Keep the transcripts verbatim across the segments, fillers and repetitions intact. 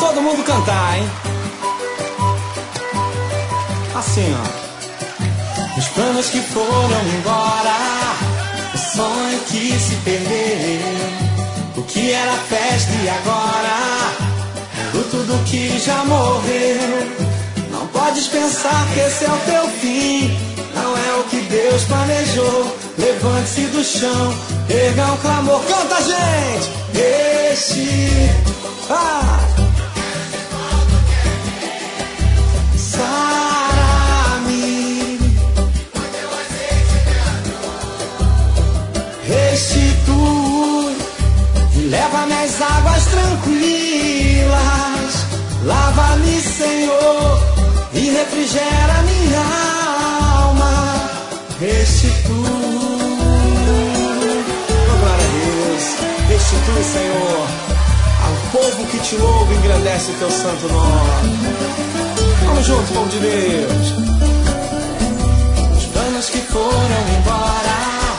todo mundo cantar, hein? Assim, ó. Os planos que foram embora, o sonho que se perdeu, o que era festa e agora é luto do que já morreu. Não podes pensar que esse é o teu fim, não é o que Deus planejou. Levante-se do chão, erga um clamor. Canta, gente! Este ah. Sara-me, restitui e leva-me às águas tranquilas. Lava-me, Senhor, e refrigera minha alma. Restitui. Oh, glória a Deus. Restitui, Senhor, ao povo que te louva e engrandece o teu santo nome. Vamos juntos, povo de Deus. Os planos que foram embora,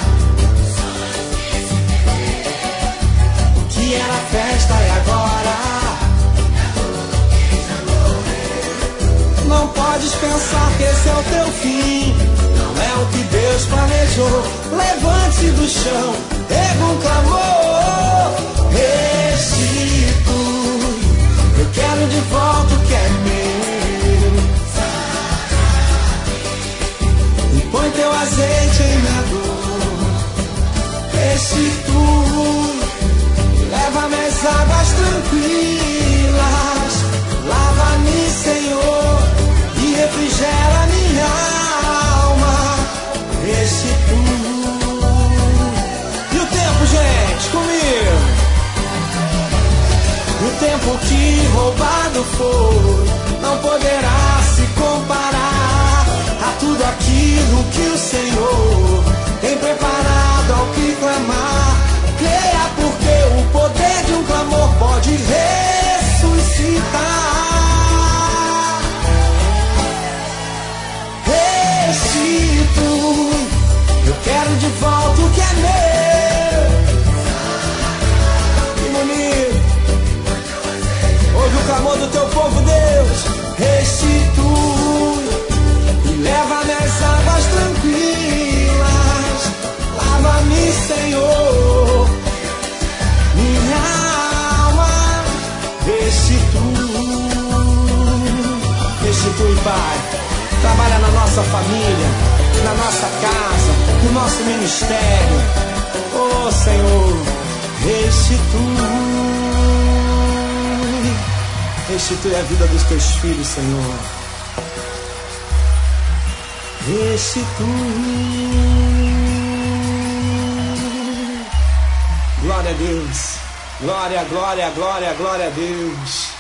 o que era festa e agora não podes pensar que esse é o teu fim, não é o que Deus planejou. Levante-se do chão, erga um clamor. Restitui, eu quero de volta o que é meu, e põe teu azeite em minha dor. Restitui, leva-me às águas tranquilas. Lava-me, Senhor, e refrigera minha alma. Restitui. E o tempo, gente, comigo. E o tempo que roubado foi não poderá se comparar a tudo aquilo que o Senhor tem preparado ao que clamar. Creia, porque o poder de um clamor pode ressuscitar. Restitui, eu quero de volta o que é meu. Que bonito. Ouve o clamor do teu povo, Deus. Restitui e leva-me às águas tranquilas. Lava-me, Senhor, minha alma. Restitui, restitui, Pai. Trabalha na nossa família, na nossa casa, no nosso ministério. Oh, Senhor, restitui. Restitui a vida dos teus filhos, Senhor. Restitui. Glória a Deus. Glória, glória, glória, glória a Deus.